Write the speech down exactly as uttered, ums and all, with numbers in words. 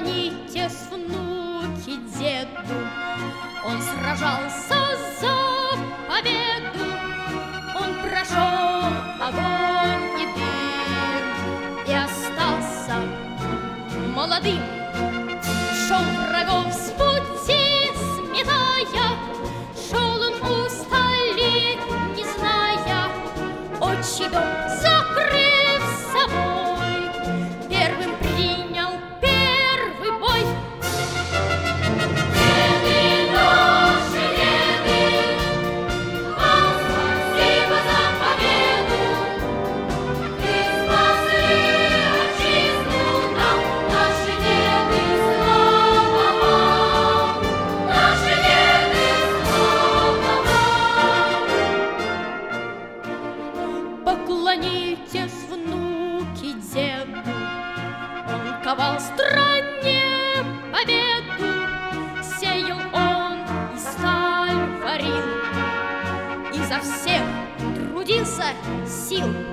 Поклонитесь, внуки, деду, он сражался за победу, он прошел огонь и дым и остался молодым. Шел врагов с пути сметая, шел он усталеть, не зная, отчий дом закрыв собой, первым принял первый бой. Деды наши, деды, вам спасибо за победу. Вы спасли отчизну нам, наши деды, слава вам, наши деды, слава вам. Поклонитесь, внуки, деду, он ковал в стране победу, сеял он и сталь варил, изо всех трудился сил.